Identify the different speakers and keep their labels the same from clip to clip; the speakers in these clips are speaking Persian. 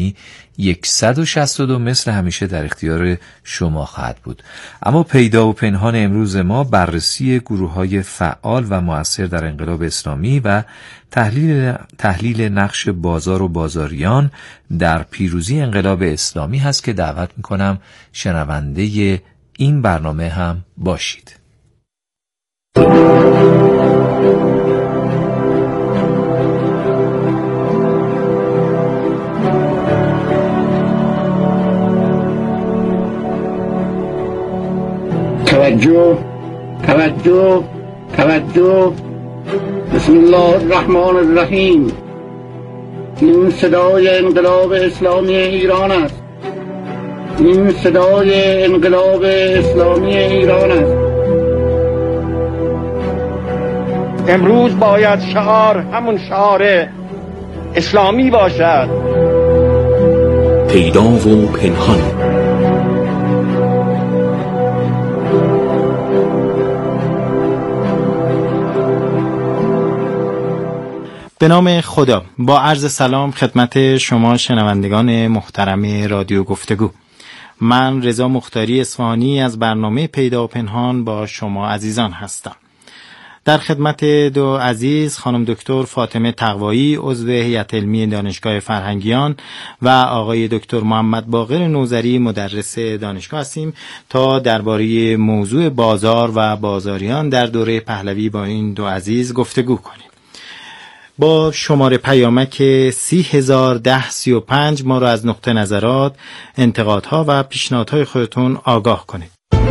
Speaker 1: یعنی 162 مثل همیشه در اختیار شما خواهد بود. اما پیدا و پنهان امروز ما بررسی گروه‌های فعال و مؤثر در انقلاب اسلامی و تحلیل نقش بازار و بازاریان در پیروزی انقلاب اسلامی هست که دعوت می‌کنم شنونده این برنامه هم باشید.
Speaker 2: توجه توجه توجه. بسم الله الرحمن الرحیم. این صدای انقلاب اسلامی ایران است. این صدای انقلاب اسلامی ایران است. امروز باید شعار همون شعار اسلامی باشد.
Speaker 3: پیدا و پنهان.
Speaker 4: به نام خدا. با عرض سلام خدمت شما شنوندگان محترم رادیو گفتگو. من رضا مختاری اصفهانی از برنامه پیدا و پنهان با شما عزیزان هستم. در خدمت دو عزیز خانم دکتر فاطمه تقوایی عضو هیئت علمی دانشگاه فرهنگیان و آقای دکتر محمد باقر نوذری مدرس دانشگاه هستیم تا درباره موضوع بازار و بازاریان در دوره پهلوی با این دو عزیز گفتگو کنیم. با شماره پیامک 301035 ما را از نقطه نظرات، انتقادها و پیشنهادهای خودتون آگاه کنید.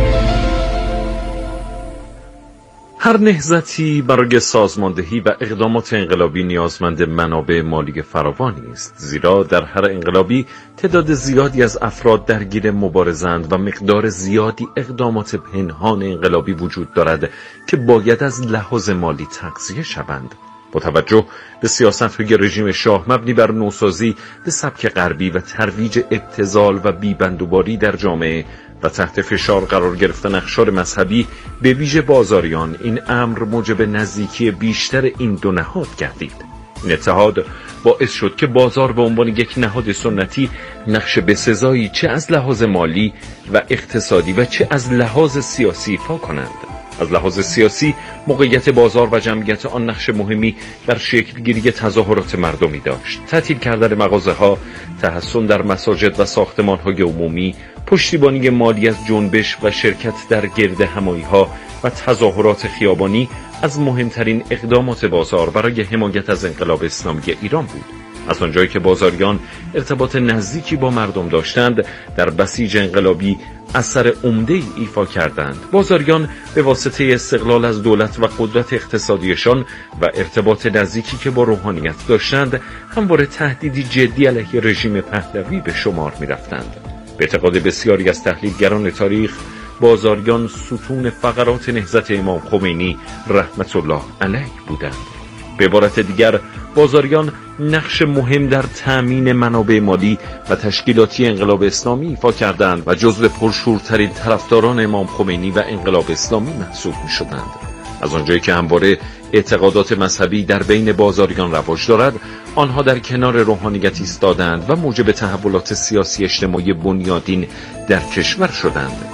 Speaker 5: هر نهضتی برای سازماندهی و اقدامات انقلابی نیازمند منابع مالی فراوانی است، زیرا در هر انقلابی تعداد زیادی از افراد درگیر مبارزند و مقدار زیادی اقدامات پنهان انقلابی وجود دارد که باید از لحاظ مالی تغذیه شوند. با توجه به سیاست‌های رژیم شاه مبنی بر نوسازی به سبک غربی و ترویج ابتذال و بی‌بندوباری در جامعه و تحت فشار قرار گرفتن اقشار مذهبی به ویژه بازاریان، این امر موجب نزدیکی بیشتر این دو نهاد گردید. این اتحاد باعث شد که بازار به عنوان یک نهاد سنتی نقش بسزایی چه از لحاظ مالی و اقتصادی و چه از لحاظ سیاسی ایفا کنند. از لحاظ سیاسی موقعیت بازار و جمعیت آن نقش مهمی در شکلگیری تظاهرات مردمی داشت. تعطیل کردن مغازه‌ها، تحصن در مساجد و ساختمان‌های عمومی، پشتیبانی مالی از جنبش و شرکت در گرد همایی‌ها و تظاهرات خیابانی از مهمترین اقدامات بازار برای حمایت از انقلاب اسلامی ایران بود. از آنجایی که بازاریان ارتباط نزدیکی با مردم داشتند، در بسیج انقلابی اثر عمده‌ای ایفا کردند. بازاریان به واسطه استقلال از دولت و قدرت اقتصادیشان و ارتباط نزدیکی که با روحانیت داشتند، همواره تهدیدی جدی علیه رژیم پهلوی به شمار می‌رفتند. به اعتقاد بسیاری از تحلیلگران تاریخ، بازاریان ستون فقرات نهضت امام خمینی رحمت الله علیه بودند. به عبارت دیگر، بازاریان نقش مهم در تأمین منابع مالی و تشکیلاتی انقلاب اسلامی ایفا کردند و جزو پرشورترین طرفداران امام خمینی و انقلاب اسلامی محسوب می شدند. از آنجایی که همواره اعتقادات مذهبی در بین بازاریان رواج دارد، آنها در کنار روحانیت ایستادند و موجب تحولات سیاسی اجتماعی بنیادین در کشور شدند.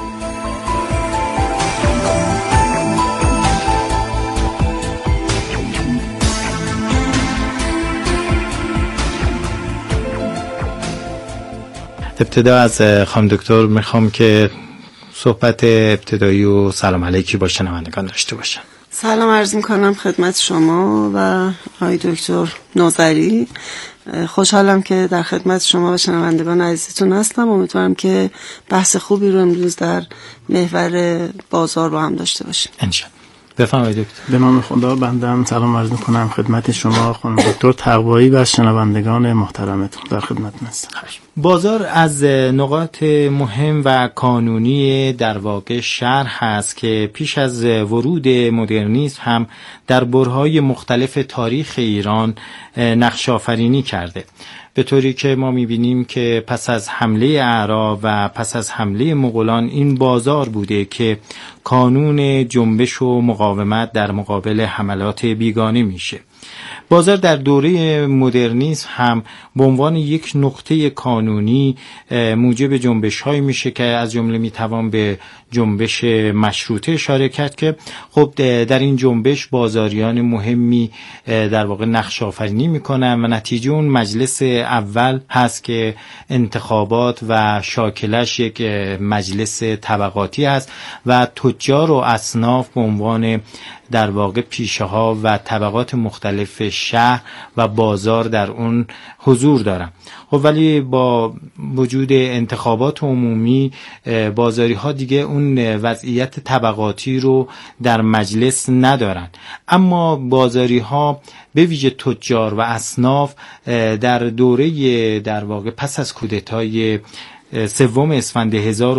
Speaker 4: ابتدا از خانم دکتر میخوام که صحبت ابتدایی و سلام علیکی با شنوندگان داشته باشم.
Speaker 6: سلام عرض میکنم خدمت شما و آقای دکتر نوذری. خوشحالم که در خدمت شما و شنوندگان عزیزتون هستم. امیدوارم که بحث خوبی رو امروز در محور بازار با هم داشته باشیم
Speaker 4: انشالله. بفرمایید دکتر.
Speaker 7: به نام خدا. بنده سلام عرض میکنم خدمت شما خانم دکتر تقوایی و شنوندگان محترمتون. در خدمتتون هستم.
Speaker 4: بازار از نقاط مهم و کانونی در واقع شهر هست که پیش از ورود مدرنیسم هم در برهه‌های مختلف تاریخ ایران نقش آفرینی کرده، به طوری که ما می‌بینیم که پس از حمله اعراب و پس از حمله مغولان این بازار بوده که کانون جنبش و مقاومت در مقابل حملات بیگانه میشه. بازار در دوره مدرنیسم هم به عنوان یک نقطه کانونی موجب جنبش‌هایی میشه که از جمله میتوان به جنبش مشروطه اشاره کرد که خب در این جنبش بازاریان مهمی در واقع نقش آفرینی میکنن و نتیجه اون مجلس اول هست که انتخابات و شاکلش یک مجلس طبقاتی هست و تجار و اصناف به عنوان در واقع پیشه ها و طبقات مختلف شهر و بازار در اون حضور دارن. خب ولی با وجود انتخابات عمومی بازاری ها دیگه اون وضعیت طبقاتی رو در مجلس ندارن، اما بازاری ها به ویژه تجار و اصناف در دوره در واقع پس از کودتای 3 اسفند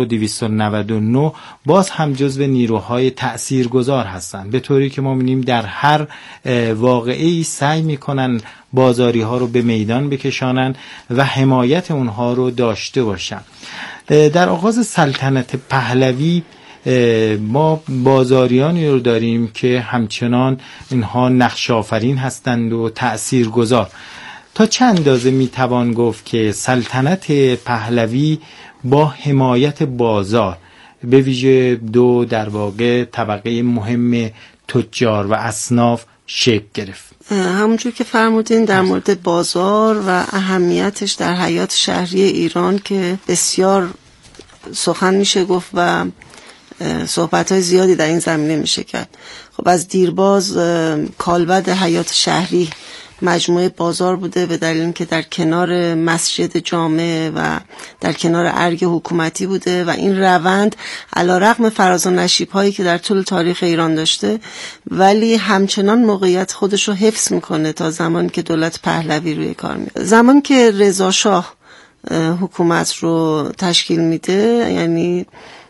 Speaker 4: 1299 باز هم جزو نیروهای تأثیرگذار هستند، به طوری که ما می‌بینیم در هر واقعه‌ای سعی می‌کنن بازاری ها رو به میدان بکشانن و حمایت اونها رو داشته باشن. در آغاز سلطنت پهلوی ما بازاریانی رو داریم که همچنان اینها نقش آفرین هستند و تأثیرگذار. تا چند اندازه میتوان گفت که سلطنت پهلوی با حمایت بازار به ویژه دو در واقع طبقه مهم تجار و اصناف شکل گرفت؟
Speaker 6: همونجور که فرمودین در مورد بازار و اهمیتش در حیات شهری ایران که بسیار سخن میشه گفت و صحبت‌های زیادی در این زمینه میشه کرد. خب از دیرباز کالبد حیات شهری مجموعه بازار بوده، به دلیل اینکه در کنار مسجد جامع و در کنار ارگ حکومتی بوده و این روند علیرغم فراز و نشیب‌هایی که در طول تاریخ ایران داشته ولی همچنان موقعیت خودش رو حفظ میکنه تا زمانی که دولت پهلوی روی کار میاد. زمان که رضا شاه حکومت رو تشکیل میده، یعنی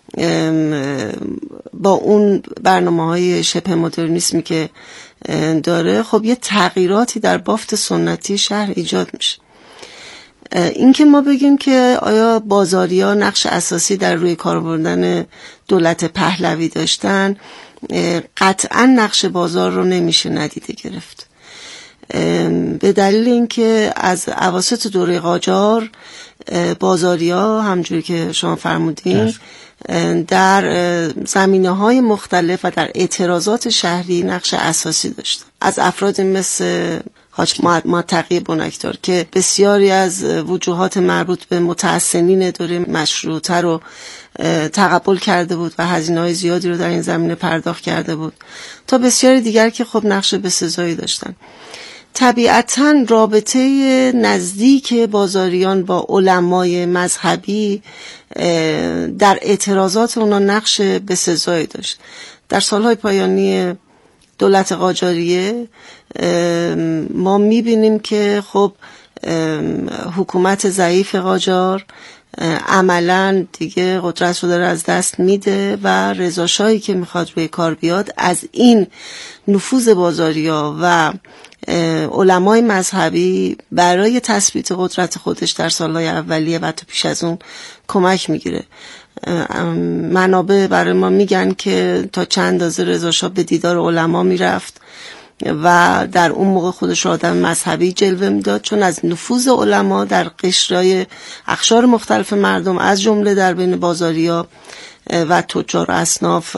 Speaker 6: با اون برنامه‌های شبه مدرنیسمی که داره، خب یه تغییراتی در بافت سنتی شهر ایجاد میشه. این که ما بگیم که آیا بازاریا نقش اساسی در روی کار بردن دولت پهلوی داشتن، قطعا نقش بازار رو نمیشه ندیده گرفت، به دلیل اینکه از اواسط دوره قاجار بازاریا همجوری که شما فرمودین در زمینه‌های مختلف و در اعتراضات شهری نقش اساسی داشت. از افرادی مثل حاج محمد تقی بنکدار که بسیاری از وجوهات مربوط به متحسنین دوره مشروطه رو تقبل کرده بود و هزینه‌های زیادی رو در این زمینه پرداخت کرده بود، تا بسیاری دیگر که خب نقش بسزایی داشتن. طبیعتاً رابطه نزدیک بازاریان با علمای مذهبی در اعتراضات اونا نقش بسزایی داشت. در سالهای پایانی دولت قاجاریه ما میبینیم که خب حکومت ضعیف قاجار عملاً دیگه قدرت رو داره از دست میده و رضا شاهی که میخواد روی کار بیاد از این نفوذ بازاریا و علمای مذهبی برای تثبیت قدرت خودش در سالهای اولیه و تا پیش از اون کمک میگیره. منابع برای ما میگن که تا چند اندازه رضا شاه به دیدار علما میرفت و در اون موقع خودش رو آدم مذهبی جلوه میداد، چون از نفوذ علما در قشرهای اقشار مختلف مردم از جمله در بین بازاریا و تجار و اصناف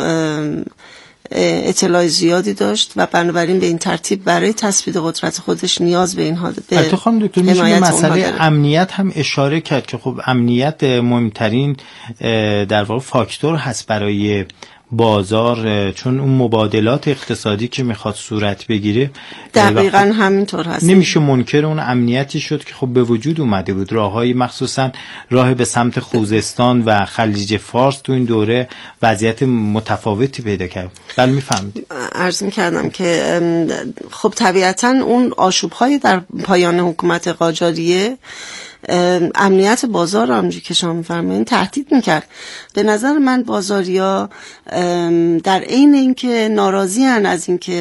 Speaker 6: اطلاع زیادی داشت و بنابراین به این ترتیب برای تثبیت قدرت خودش نیاز به اینها
Speaker 4: البته خانم دکتر میشه به مسئله امنیت هم اشاره کرد که خب امنیت مهمترین در واقع فاکتور هست برای بازار، چون اون مبادلات اقتصادی که میخواد صورت بگیره
Speaker 6: دقیقاً همینطور هست.
Speaker 4: نمیشه منکر اون امنیتی شد که خب به وجود اومده بود. راههای مخصوصاً راه به سمت خوزستان و خلیج فارس تو این دوره وضعیت متفاوتی پیدا کرد. بله میفهمید.
Speaker 6: عرض میکردم که خب طبیعتاً اون آشوب‌های در پایان حکومت قاجاریه امنیت بازار رو همونجوری که شما می‌فرمایید تهدید میکرد. به نظر من بازاریا در عین اینکه ناراضی هن از اینکه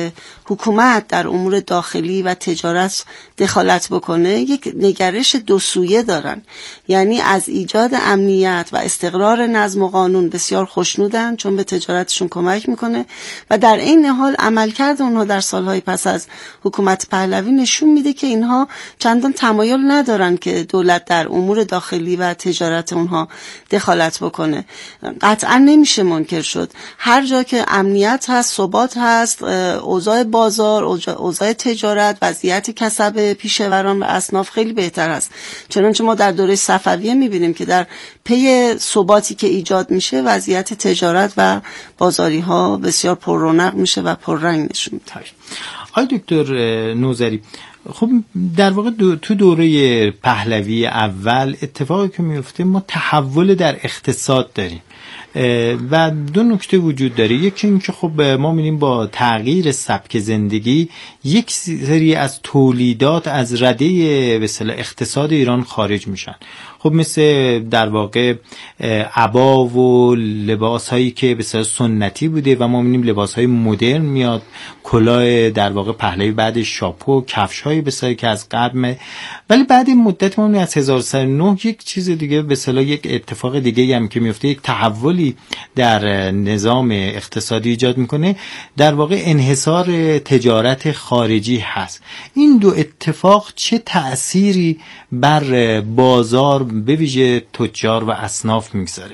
Speaker 6: حکومت در امور داخلی و تجارت دخالت بکنه، یک نگرش دو سویه دارن. یعنی از ایجاد امنیت و استقرار نظم و قانون بسیار خوشنودن، چون به تجارتشون کمک میکنه، و در این حال عملکرد اونها در سالهای پس از حکومت پهلوی نشون میده که اینها چندان تمایل ندارن که دولت در امور داخلی و تجارت اونها دخالت بکنه. قطعا نمیشه منکر شد هر جا که امنیت هست، ثبات هست، اوضاع بازار، اوضاع تجارت، وضعیت کسب پیشوران و اصناف خیلی بهتر هست. چنانچه ما در دوره صفویه میبینیم که در پی ثباتی که ایجاد میشه وضعیت تجارت و بازاری ها بسیار پر رونق میشه و پررنگ نشون میده.
Speaker 4: آقای دکتر نوذری، خب در واقع تو دوره پهلوی اول اتفاقی که میفته ما تحول در اقتصاد داریم و دو نکته وجود داره. یکی این که خب ما می‌بینیم با تغییر سبک زندگی یک سری از تولیدات از رده به اصطلاح اقتصاد ایران خارج میشن. خب مثل در واقع عبا و لباس‌هایی که به اصطلاح سنتی بوده و ما می‌بینیم لباس‌های مدرن میاد، کلاه در واقع پهلوی، بعد شاپو، کفش‌های به اصطلاح که از قدم. ولی بعد مدت ما می‌بینیم از 1309 یک چیز دیگه به اصطلاح یک اتفاق دیگه هم که میفته، یک تحولی در نظام اقتصادی ایجاد میکنه، در واقع انحصار تجارت خارجی هست. این دو اتفاق چه تأثیری بر بازار به ویژه تجار و اصناف میگذاره؟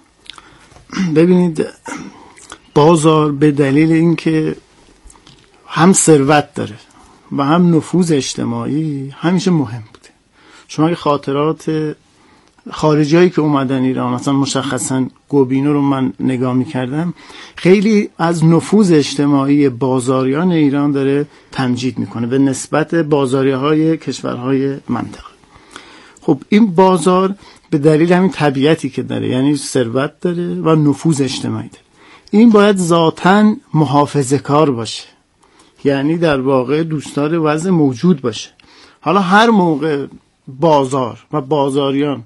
Speaker 7: ببینید، بازار به دلیل اینکه هم ثروت داره و هم نفوذ اجتماعی همیشه مهم بوده. شما اگه خاطرات خارجیایی که اومدن ایران، مثلا مشخصا گوبینو رو من نگاه میکردم، خیلی از نفوذ اجتماعی بازاریان ایران داره تمجید میکنه به نسبت بازاریهای کشورهای منطقه. خب این بازار به دلیل همین طبیعتی که داره، یعنی ثروت داره و نفوذ اجتماعی داره، این باید ذاتاً محافظه کار باشه، یعنی در واقع دوستدار وضع موجود باشه. حالا هر موقع بازار و بازاریان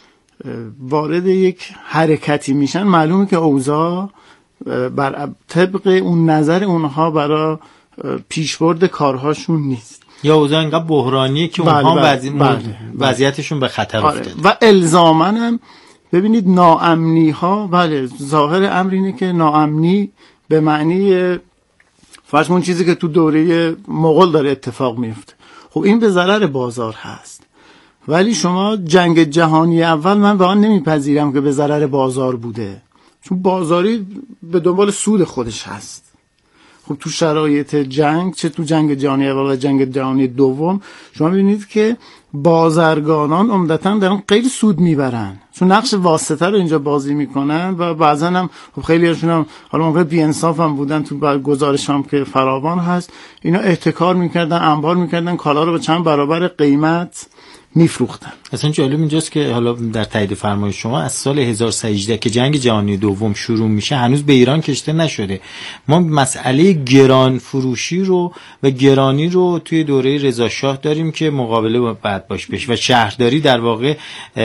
Speaker 7: وارد یک حرکتی میشن، معلومه که اوضاع بر طبق اون نظر اونها برای پیشبرد کارهاشون نیست،
Speaker 4: یا اوضاع اینقدر بحرانیه که اونها وضعیتشون به خطر افتاده.
Speaker 7: و الزاماً هم ببینید ناامنی ها، بله ظاهر امر اینه که ناامنی به معنی فرض اون چیزی که تو دوره مغول داره اتفاق میفته، خب این به ضرر بازار هست. ولی شما جنگ جهانی اول من واقعا نمیپذیرم که به ضرر بازار بوده، چون بازاری به دنبال سود خودش هست. خب تو شرایط جنگ، چه تو جنگ جهانی اول و جنگ جهانی دوم، شما می‌بینید که بازرگانان عمدتاً دارن خیلی سود میبرن، چون نقش واسطه رو اینجا بازی میکنن و بعضا هم خب خیلی هاشون هم حالا ممکنه بی‌انصاف هم بودن، تو گزارش هم که فراوان هست اینا احتکار میکردن، انبار میکردن، کالا رو به چند برابر قیمت میفروختن.
Speaker 4: اصلا جالب اینجاست که حالا در تایید فرمایش شما از سال 1018 که جنگ جهانی دوم شروع میشه هنوز به ایران کشته نشده. ما مسئله گران فروشی رو و گرانی رو توی دوره رضا شاه داریم که مقابله بعد باش بشه و شهرداری در واقع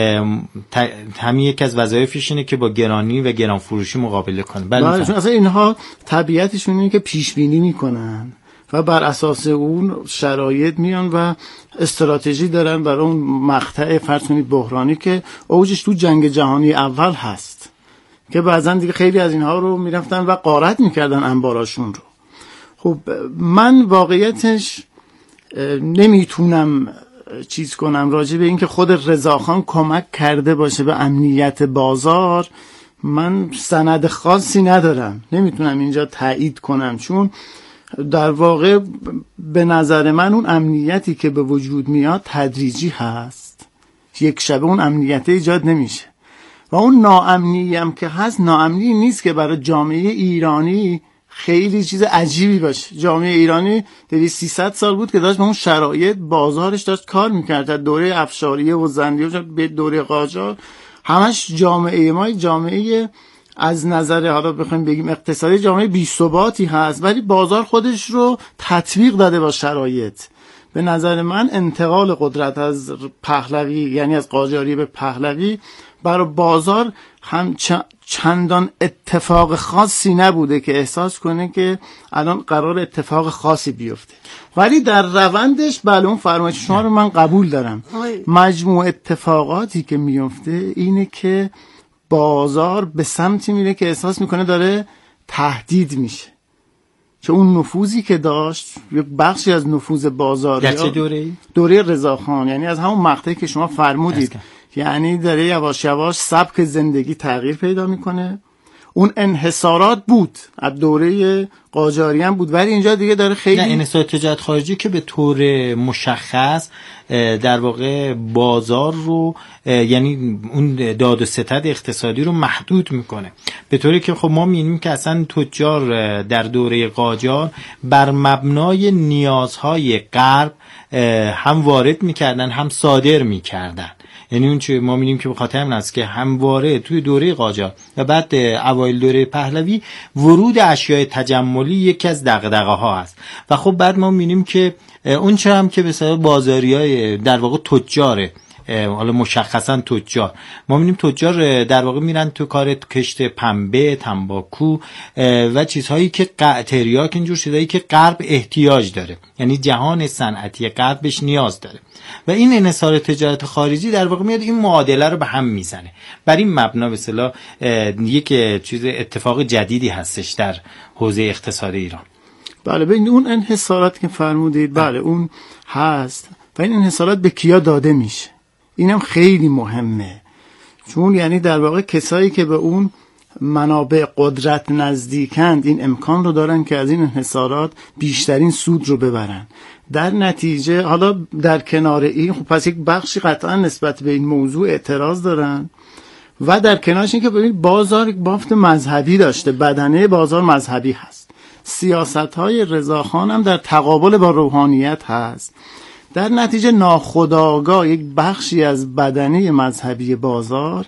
Speaker 4: همین یک از وظایفش اینه که با گرانی و گران فروشی مقابله کنه.
Speaker 7: بله اصلا اینها طبیعتشون اینه که پیش بینی میکنن و بر اساس اون شرایط میان و استراتژی دارن برای اون مقطع فرض کنید بحرانی که اوجش تو جنگ جهانی اول هست، که بعضن دیگه خیلی از اینها رو میرفتن و غارت میکردن انباراشون رو. خب من واقعیتش نمیتونم چیز کنم راجع به این که خود رضاخان کمک کرده باشه به امنیت بازار. من سند خاصی ندارم، نمیتونم اینجا تایید کنم، چون در واقع به نظر من اون امنیتی که به وجود میاد تدریجی هست، یک شبه اون امنیت ایجاد نمیشه. و اون ناامنی هم که هست، ناامنی نیست که برای جامعه ایرانی خیلی چیز عجیبی باشه. جامعه ایرانی 300 سال بود که داشت به اون شرایط بازارش داشت کار میکرد، در دوره افشاریه و زندیه و به دوره قاجار همش جامعه ما جامعه از نظر حالا بخوایم بگیم اقتصادی جامعه بی‌ثباتی هست، ولی بازار خودش رو تطبیق داده با شرایط. به نظر من انتقال قدرت از پهلوی، یعنی از قاجاری به پهلوی، برای بازار هم چندان اتفاق خاصی نبوده که احساس کنه که الان قرار اتفاق خاصی بیفته، ولی در روندش بله اون فرمایش شما رو من قبول دارم. مجموع اتفاقاتی که میفته اینه که بازار به سمتی میره که احساس میکنه داره تهدید میشه، چون اون نفوذی که داشت یک بخشی از نفوذ بازار
Speaker 4: در چه دوره‌ای؟
Speaker 7: دوره رضاخان، یعنی از همون مقطعی که شما فرمودید، یعنی داره یواش یواش سبک زندگی تغییر پیدا میکنه. اون انحصارات بود از دوره قاجاری هم بود، ولی اینجا دیگه داره خیلی
Speaker 4: نه، انحصار تجارت خارجی که به طور مشخص در واقع بازار رو، یعنی اون داد و ستد اقتصادی رو محدود میکنه، به طوری که خب ما می‌بینیم که اصلا تجار در دوره قاجار بر مبنای نیازهای غرب هم وارد میکردن هم صادر میکردن. یعنی اون چه ما می‌بینیم که به خاطر همین است که همواره توی دوره قاجار و بعد اوایل دوره پهلوی ورود اشیاء تجملی یکی از دغدغه‌ها است. و خب بعد ما می‌بینیم که اون چه هم که به سبب بازاریای در واقع تجاره، حالا مشخصا تجار، ما می‌بینیم تجار در واقع میرن تو کار کشت پنبه، تنباکو و چیزهایی که تریاک، اینجور چیزایی که غرب احتیاج داره، یعنی جهان صنعتی غرب بهش نیاز داره. و این انحصار تجارت خارجی در واقع میاد این معادله رو به هم میزنه. بر این مبنا به اصطلاح یک چیز اتفاق جدیدی هستش در حوزه اقتصاد ایران.
Speaker 7: بله، ببین اون انحصارات که فرمودید بله اون هست و این انحصارات به کیا داده میشه، اینم خیلی مهمه، چون یعنی در واقع کسایی که به اون منابع قدرت نزدیکند این امکان رو دارن که از این انحصارات بیشترین سود رو ببرن. در نتیجه حالا در کنار این خب پس یک بخشی قطعا نسبت به این موضوع اعتراض دارن و در کنارش این که ببینید بازار یک بافت مذهبی داشته، بدنه بازار مذهبی هست، سیاست‌های رضاخان هم در تقابل با روحانیت هست. در نتیجه ناخودآگاه یک بخشی از بدنه مذهبی بازار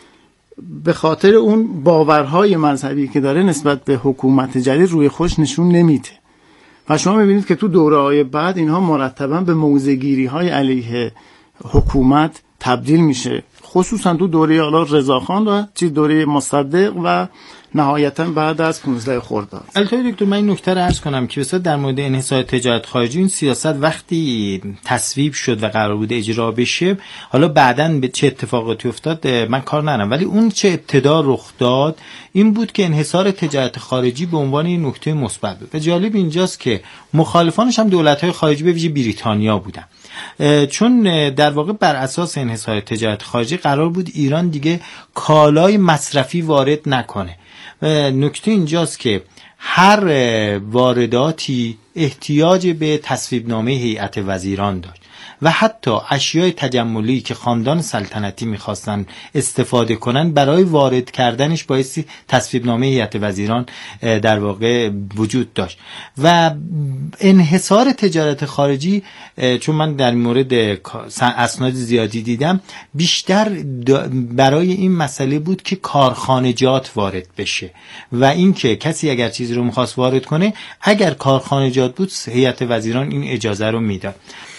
Speaker 7: به خاطر اون باورهای مذهبی که داره نسبت به حکومت جدید روی خوش نشون نمیده و شما میبینید که تو دوره‌های بعد اینها مرتباً به موضع‌گیری‌های علیه حکومت تبدیل میشه، خصوصا تو دوره حالا رضاخان و دوره مصدق و نهایتاً بعد از 15 خرداد.
Speaker 4: البته دکتر من این نکته رو عرض کنم که مثلا در مورد انحصار تجارت خارجی این سیاست وقتی تصویب شد و قرار بود اجرا بشه، حالا بعداً به چه اتفاقاتی افتاد من کار ندارم، ولی اون چه ابتدا رخ داد این بود که انحصار تجارت خارجی به عنوان این نکته مثبت بود. و جالب اینجاست که مخالفانش هم دولت‌های خارجی به ویژه بریتانیا بودن، چون در واقع بر اساس انحصار تجارت خارجی قرار بود ایران دیگه کالای مصرفی وارد نکنه. نکته اینجاست که هر وارداتی احتیاج به تصویبنامه هیئت وزیران داشت و حتی اشیاء تجملی که خاندان سلطنتی می‌خواستن استفاده کنن برای وارد کردنش بایستی تصویبنامه هیئت وزیران در واقع وجود داشت. و انحصار تجارت خارجی، چون من در مورد اسناد زیادی دیدم، بیشتر برای این مسئله بود که کارخانجات وارد بشه و اینکه کسی اگر چیزی رو می‌خواست وارد کنه، اگر کارخانجات بود هیئت وزیران این اجازه رو میداد.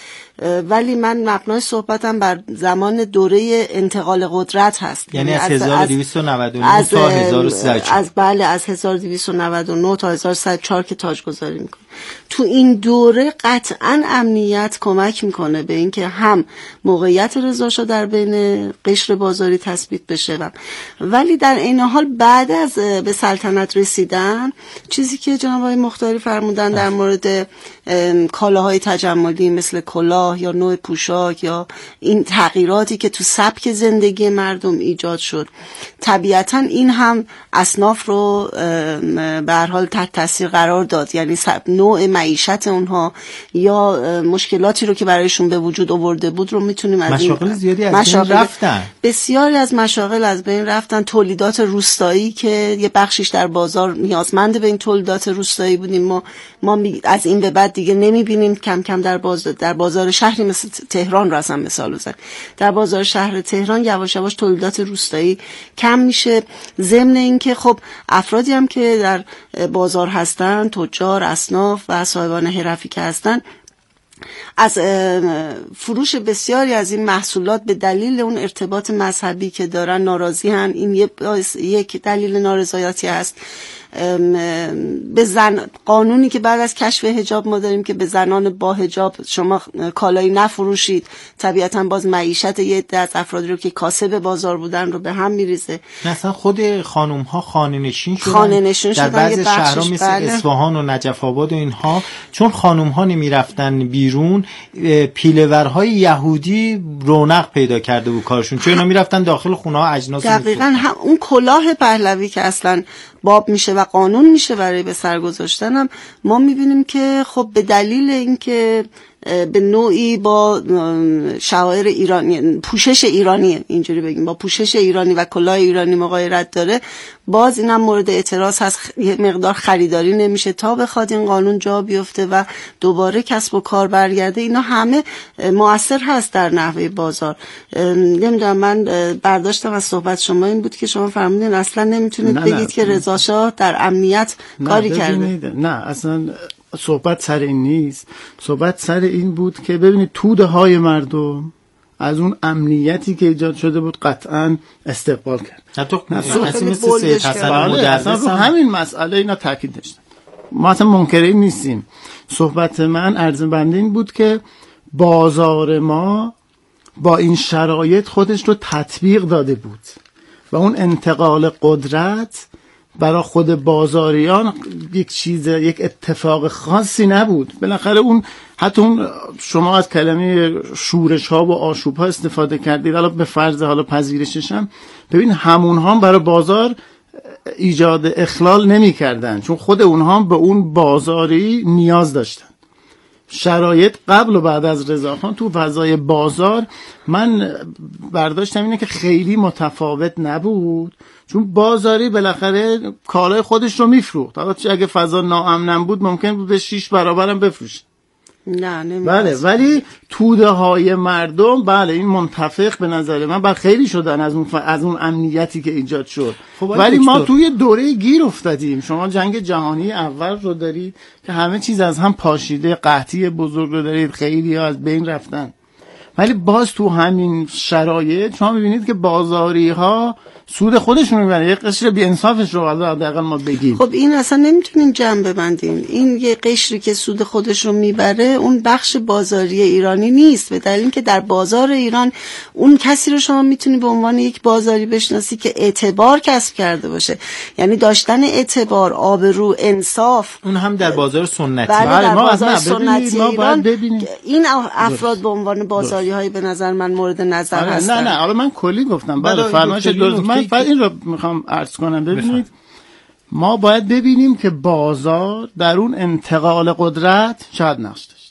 Speaker 6: ولی من مبنای صحبتم بر زمان دوره انتقال قدرت هست،
Speaker 4: یعنی از 1299 تا 1304.
Speaker 6: از 1299 تا 1304 که تاجگذاری میکنه. تو این دوره قطعا امنیت کمک میکنه به اینکه هم موقعیت رضاشاه در بین قشر بازاری تثبیت بشه، ولی در این حال بعد از به سلطنت رسیدن چیزی که جناب آقای مختاری فرمودن در مورد کالاهای تجملی مثل کلاه یا نوع پوشاک یا این تغییراتی که تو سبک زندگی مردم ایجاد شد، طبیعتا این هم اصناف رو به هر حال تحت تاثیر قرار داد، یعنی نوع معیشت اونها یا مشکلاتی رو که برایشون به وجود آورده بود رو میتونیم از
Speaker 4: مشاغل زیادی از بین رفتن،
Speaker 6: بسیاری از مشاغل از بین رفتن. تولیدات روستایی که یه بخشیش در بازار نیازمند به این تولیدات روستایی بودیم، ما از این به بعد دیگه نمیبینیم. کم کم در بازار شهری مثل تهران رو اصلا مثال بزنم، در بازار شهر تهران یواش یواش تولیدات روستایی کم میشه، ضمن اینکه خب افرادی هم که در بازار هستن، تجار، اصناف و صاحبان حرفی که هستن، از فروش بسیاری از این محصولات به دلیل اون ارتباط مذهبی که دارن ناراضی هن. این یک دلیل نارضایتی هست. به قانونی که بعد از کشف حجاب ما داریم که به زنان با حجاب شما کالایی نفروشید، طبیعتا باز معیشت یه عده از افرادی رو که کاسب بازار بودن رو به هم میریزه.
Speaker 4: مثلا خود خانم ها خانه نشین شدن در بعضی شهرها مثل اصفهان و نجف آباد و اینها، چون خانم ها نمیرفتن بیرون، پیله‌ورهای یهودی رونق پیدا کرده بود کارشون، چون اینا میرفتن داخل خونه ها اجناس.
Speaker 6: دقیقاً اون کلاه پهلوی که اصلا باب میشه و قانون میشه برای به سر گذاشتنم، ما میبینیم که خب به دلیل اینکه به نوعی با شعائر ایرانی، پوشش ایرانی، اینجوری بگیم با پوشش ایرانی و کلاه ایرانی مغایرت داره، باز اینم مورد اعتراض هست. یه مقدار خریداری نمیشه تا بخواد این قانون جا بیفته و دوباره کسب و کار برگرده. اینا همه مؤثر هست در نحوه بازار. نمیدونم، من برداشتم از صحبت شما این بود که شما فرمودین اصلا نمیتونید بگید که رضا شاه در امنیت کاری کرده.
Speaker 7: نه اصلا صحبت سر این نیست. صحبت سر این بود که ببینید توده های مردم از اون امنیتی که ایجاد شده بود قطعا استقبال کرد. اصلا رو همین مسئله اینا تاکید داشتن. ما اصلا منکر این نیستیم. صحبت من عرض بنده این بود که بازار ما با این شرایط خودش رو تطبیق داده بود و اون انتقال قدرت برای خود بازاریان یک اتفاق خاصی نبود. بالاخره اون حتی اون شما از کلمه شورش ها و آشوب ها استفاده کردید، حالا به فرض حالا پذیرشش هم ببین همون ها برای بازار ایجاد اخلال نمی کردن، چون خود اونها به اون بازاری نیاز داشتن. شرایط قبل و بعد از رضاخان تو فضای بازار من برداشتم اینه که خیلی متفاوت نبود، چون بازاری بالاخره کالای خودش رو میفروخت. حالا اگه فضا ناامن بود ممکن بود به 6 برابرم بفروشه.
Speaker 6: نه
Speaker 7: بله، ولی توده های مردم بله این منتفق به نظر من بر خیلی شدن از اون امنیتی که ایجاد شد. ولی ما توی دوره گیر افتادیم. شما جنگ جهانی اول رو دارید که همه چیز از هم پاشیده، قحطی بزرگ رو دارید، خیلی ها از بین رفتن. ولی باز تو همین شرایط شما میبینید که بازاری ها سود خودشون میبرن. یک قشر بی انصافش رو حداقل ما بگیم.
Speaker 6: خب این اصلا نمیتونیم جمع ببندیم. این یه قشری که سود خودش رو میبره اون بخش بازاری ایرانی نیست، به دلیل اینکه در بازار ایران اون کسی رو شما میتونی به عنوان یک بازاری بشناسی که اعتبار کسب کرده باشه. یعنی داشتن اعتبار، آبرو، انصاف.
Speaker 4: اون هم در بازار سنتی.
Speaker 6: بله، ما بازار سنتی ایران این افراد به عنوان بازاری های به نظر من مورد نظر هستن.
Speaker 7: نه حالا من کلی گفتم. بله فرمایش درست. من فقط این رو میخوام عرض کنم. ببینید ما باید ببینیم که بازار در اون انتقال قدرت چقدر نقش داشته.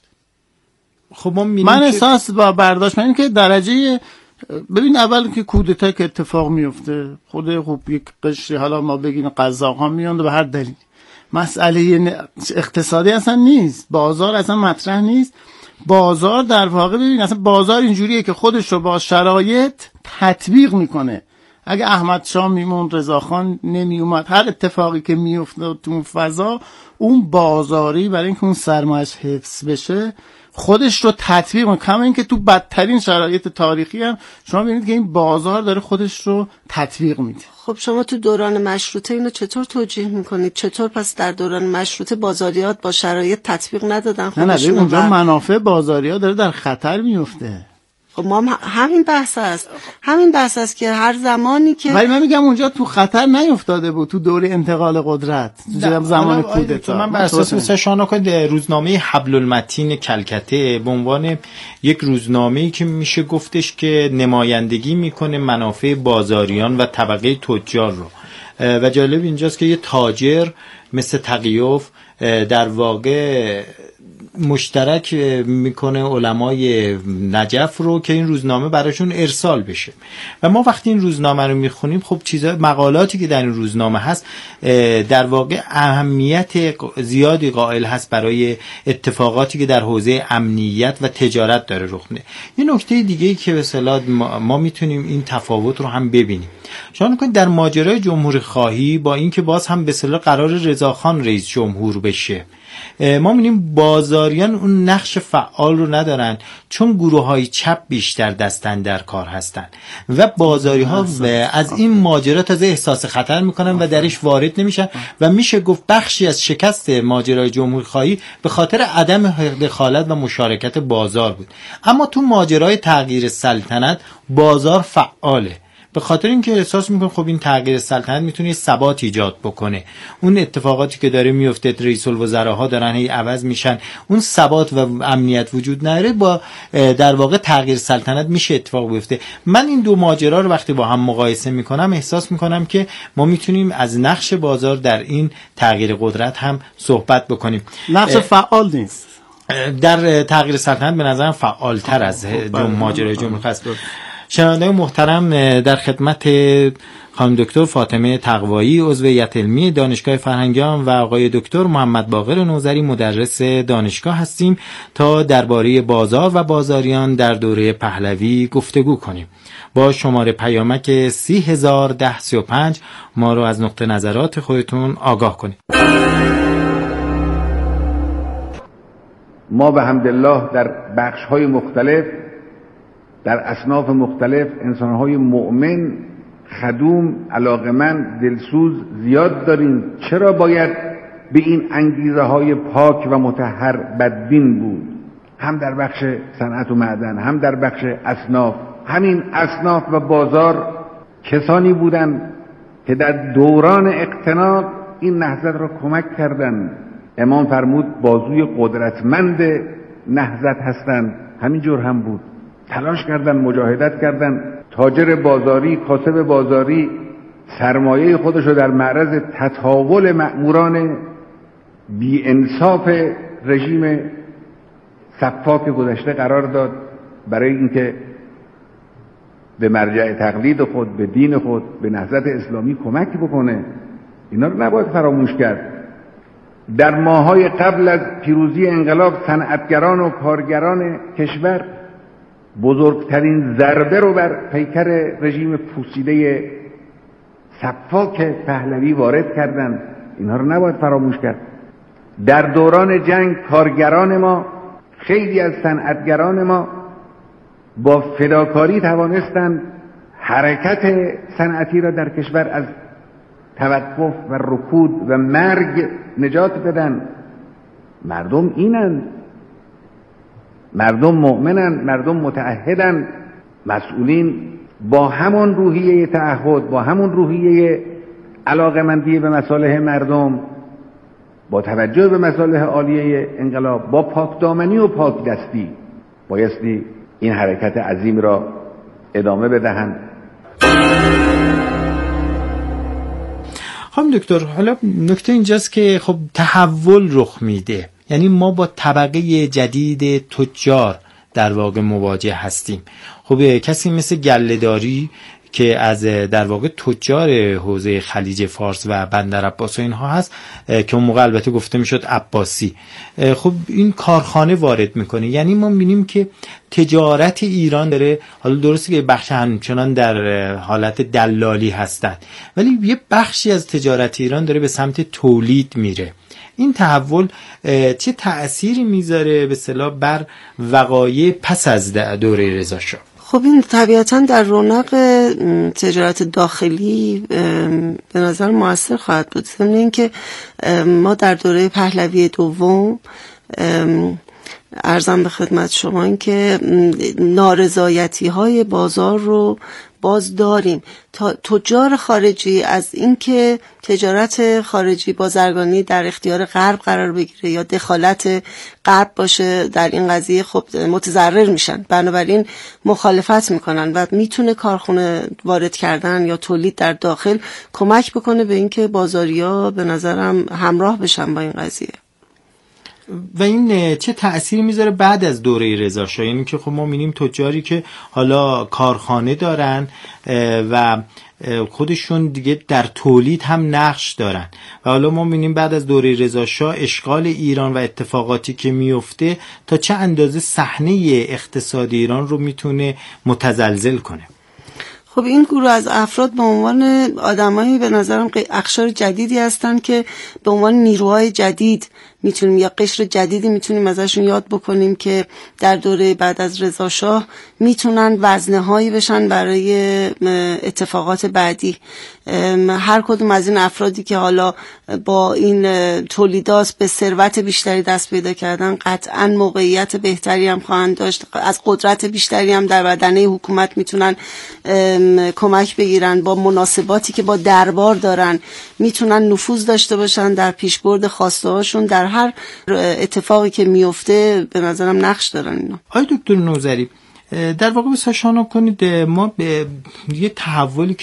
Speaker 4: خب
Speaker 7: من احساس با برداشت من که درجه ببین اول که کودتا که اتفاق میفته خود خوب یک قشری حالا ما بگیم قزاق‌ها میان به هر دلیل مسئله اقتصادی اصلا نیست، بازار اصلا مطرح نیست. بازار در واقع ببین اصلا بازار اینجوریه که خودش رو با شرایط تطبیق میکنه. اگه احمد شاه میموند، رضاخان نمی اومد، هر اتفاقی که میافتاد تو فضا، اون بازاری برای اینکه اون سرمایه‌اش حفظ بشه خودش رو تطبیق میکنه. کما اینکه تو بدترین شرایط تاریخی هم شما ببینید که این بازار داره خودش رو تطبیق میده.
Speaker 6: خب شما تو دوران مشروطه اینو چطور توجیه میکنید؟ چطور پس در دوران مشروطه بازاریات با شرایط تطبیق ندادن خودشون؟
Speaker 7: نه اونجا منافع بازاریات داره در خطر میفته.
Speaker 6: خب ما همین بحث است که هر زمانی که
Speaker 7: ولی من میگم اونجا تو خطر نیفتاده بود تو دوره انتقال قدرت زمان کودتا.
Speaker 4: من بر اساس مثلا شاهنامه روزنامه حبل المتین کلکته به عنوان یک روزنامه‌ای که میشه گفتش که نمایندگی میکنه منافع بازاریان و طبقه تجار رو، و جالب اینجاست که یه تاجر مثل تقیوف در واقع مشترک میکنه علمای نجف رو که این روزنامه براشون ارسال بشه. و ما وقتی این روزنامه رو میخونیم خب مقالاتی که در این روزنامه هست در واقع اهمیت زیادی قائل هست برای اتفاقاتی که در حوزه امنیت و تجارت داره رخ میده. یه نکته دیگه‌ای که به اصطلاح ما میتونیم این تفاوت رو هم ببینیم. شما میگید در ماجرای جمهوری خواهی با اینکه باز هم به اصطلاح قرار رضاخان رئیس جمهور بشه، ما می‌بینیم بازار بازاریان اون نقش فعال رو ندارن، چون گروه‌های چپ بیشتر دستن در کار هستن و بازاری‌ها از این ماجرا تازه احساس خطر میکنن و درش وارد نمیشن و میشه گفت بخشی از شکست ماجرای جمهوری‌خواهی به خاطر عدم دخالت و مشارکت بازار بود. اما تو ماجرای تغییر سلطنت بازار فعاله، به خاطر اینکه احساس میکنه خب این تغییر سلطنت میتونه ثبات ایجاد بکنه. اون اتفاقاتی که داره میفته، رئیس الوزراها دارن هی عوض میشن، اون ثبات و امنیت وجود نداره، با در واقع تغییر سلطنت میشه اتفاق بیفته. من این دو ماجرا رو وقتی با هم مقایسه میکنم احساس میکنم که ما میتونیم از نقش بازار در این تغییر قدرت هم صحبت بکنیم.
Speaker 7: نقش فعال نیست
Speaker 4: در تغییر سلطنت، به نظرم فعالتر از ماجرای جمهوری است. شنوندگان محترم، در خدمت خانم دکتر فاطمه تقوایی، عضو هیئت علمی دانشگاه فرهنگیان و آقای دکتر محمد باقر نوذری، مدرس دانشگاه هستیم تا درباره بازار و بازاریان در دوره پهلوی گفتگو کنیم. با شماره پیامک 301035 ما رو از نقطه نظرات خودتون آگاه کنید.
Speaker 2: ما به حمدالله در بخش‌های مختلف، در اصناف مختلف، انسان‌های مؤمن، خدوم، علاقمند، دلسوز زیاد داریم. چرا باید به این انگیزه‌های پاک و مطهر بدبین بود؟ هم در بخش صنعت و معدن، هم در بخش اصناف. همین اصناف و بازار کسانی بودند که در دوران اقتناع این نهضت را کمک کردند. امام فرمود بازوی قدرتمند نهضت هستند. همینجور هم بود. تلاش کردن، مجاهدت کردن. تاجر بازاری، کاسب بازاری سرمایه خودشو در معرض تطاول مأموران بی انصاف رژیم سفاک گذشته قرار داد برای اینکه به مرجع تقلید خود، به دین خود، به نهضت اسلامی کمک بکنه. اینا رو نباید فراموش کرد. در ماه‌های قبل از پیروزی انقلاب صنعتگران و کارگران کشور بزرگترین ضربه رو بر پیکر رژیم پوسیده سفاک پهلوی وارد کردند. اینها رو نباید فراموش کرد. در دوران جنگ کارگران ما، خیلی از صنعتگران ما با فداکاری توانستند حرکت صنعتی را در کشور از توقف و رکود و مرگ نجات بدن. مردم اینن، مردم مؤمنن، مردم متعهدن. مسئولین با همون روحیه تعهد، با همون روحیه علاقمندی به مصالح مردم، با توجه به مصالح عالیه انقلاب، با پاکدامنی و پاکدستی بایستی این حرکت عظیم را ادامه بدهند.
Speaker 4: خانم دکتر، حالا نکته اینجاست که خب تحول رخ میده، یعنی ما با طبقه جدید تجار در واقع مواجه هستیم. خب کسی مثل گله‌داری که از در واقع تجار حوزه خلیج فارس و بندر عباس و اینها هست که اون موقع البته گفته میشد عباسی، خب این کارخانه وارد میکنه. یعنی ما میبینیم که تجارت ایران داره، حالا درسته که بخش همچنان در حالت دلالی هستند، ولی یه بخشی از تجارت ایران داره به سمت تولید میره. این تحول چه تأثیری میذاره به اصطلاح بر وقایع پس از دوره رضا شاه؟
Speaker 6: خب این طبیعتاً در رونق تجارت داخلی به نظر مؤثر خواهد بود. ضمن اینکه ما در دوره پهلوی دوم عرضم به خدمت شما این که نارضایتی های بازار رو باز داریم. تجار خارجی از اینکه تجارت خارجی بازرگانی در اختیار غرب قرار بگیره یا دخالت غرب باشه در این قضیه، خب متضرر میشن، بنابراین مخالفت میکنن و میتونه کارخونه وارد کردن یا تولید در داخل کمک بکنه به اینکه بازاریا به نظرم همراه بشن با این قضیه.
Speaker 4: و این چه تأثیری میذاره بعد از دوره رضا شاه؟ یعنی که خب ما می‌بینیم تجاری که حالا کارخانه دارن و خودشون دیگه در تولید هم نقش دارن و حالا ما می‌بینیم بعد از دوره رضا شاه اشغال ایران و اتفاقاتی که میفته تا چه اندازه صحنه اقتصادی ایران رو میتونه متزلزل کنه.
Speaker 6: خب این گروه از افراد به عنوان آدمایی به نظرم اقشار جدیدی هستن که به عنوان نیروهای جدید میتونیم یا قشر جدیدی میتونیم ازشون یاد بکنیم که در دوره بعد از رضا شاه میتونن وزنه هایی بشن برای اتفاقات بعدی. هر کدوم از این افرادی که حالا با این تولیدات به ثروت بیشتری دست پیدا کردن قطعا موقعیت بهتری هم خواهند داشت، از قدرت بیشتری هم در بدنه حکومت میتونن کمک بگیرن، با مناسباتی که با دربار دارن میتونن نفوذ داشته باشن در پیشبرد خواسته هاشون، در هر اتفاقی که میفته به نظرم نقش دارن اینا.
Speaker 4: آقای دکتر نوذری در واقع بسیار شانو کنید، ما به یه تحولی